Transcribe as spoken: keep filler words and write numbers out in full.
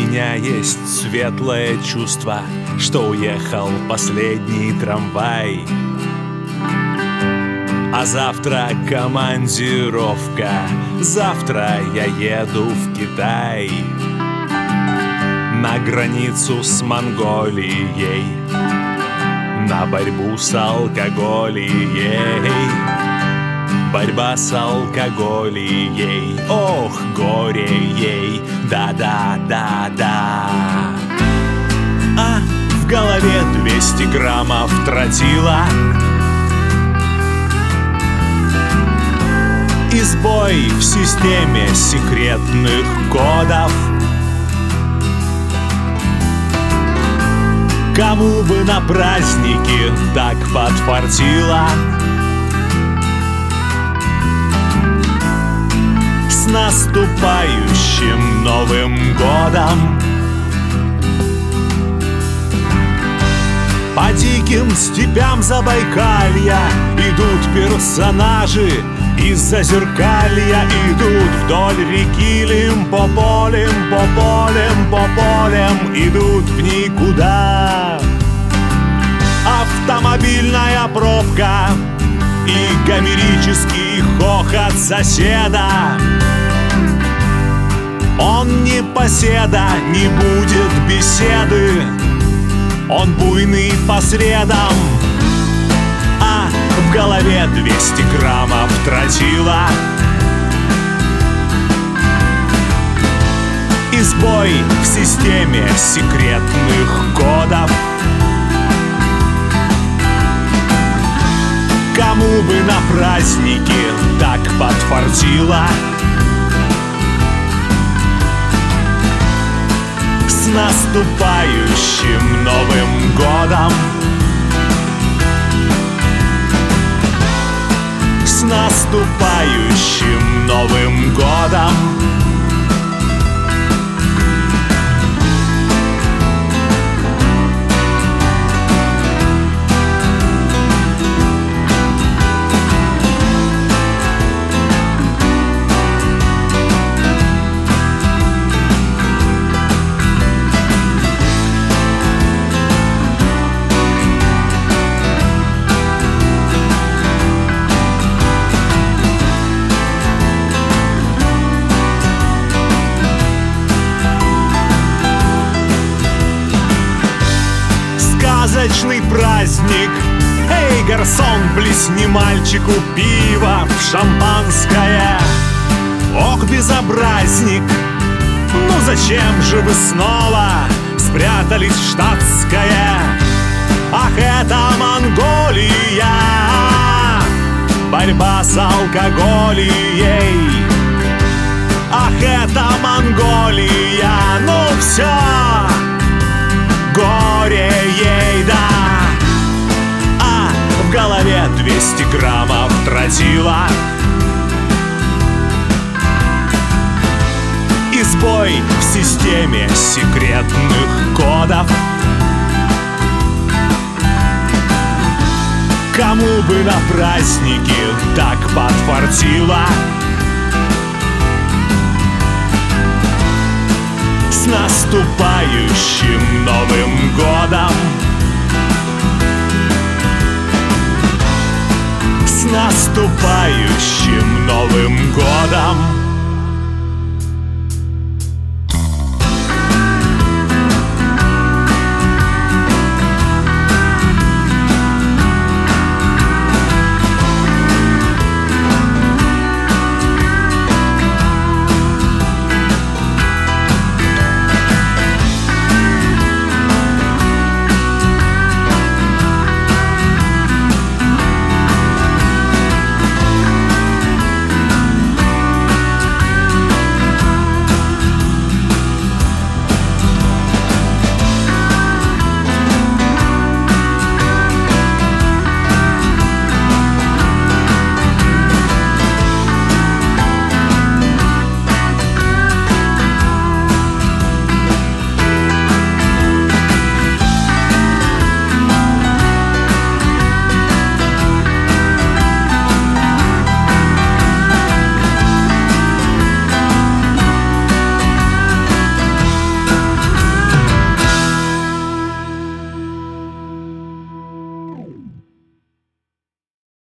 меня есть светлое чувство, что уехал последний трамвай. А завтра командировка, завтра я еду в Китай, на границу с Монголией, на борьбу с алкоголией. Борьба с алкоголией, ох, горе ей, да-да-да-да. А в голове двести граммов тротила, и сбой в системе секретных кодов. Кому бы на празднике так подфартило, с наступающим Новым годом! По диким степям Забайкалья идут персонажи из-за зеркалья, идут вдоль реки Лимпополем, по полям, по полям, идут в никуда. Автомобильная пробка и гомерический хохот соседа. Он не поседа, не будет беседы, он буйный по средам. А в голове двести граммов тротила, и сбой в системе секретных кодов. Кому бы на празднике так подфартило, с наступающим Новым годом! С наступающим Новым годом! Сказочный праздник. Эй, гарсон, плесни мальчику пиво в шампанское. Ох, безобразник, ну зачем же вы снова спрятались в штатское? Ах, это Монголия, борьба с алкоголией. Ах, это Монголия, ну все, горе ей, да. А в голове двести граммов тротила, и сбой в системе секретных кодов. Кому бы на празднике так подфартило, с наступающим Новым годом! С наступающим Новым годом!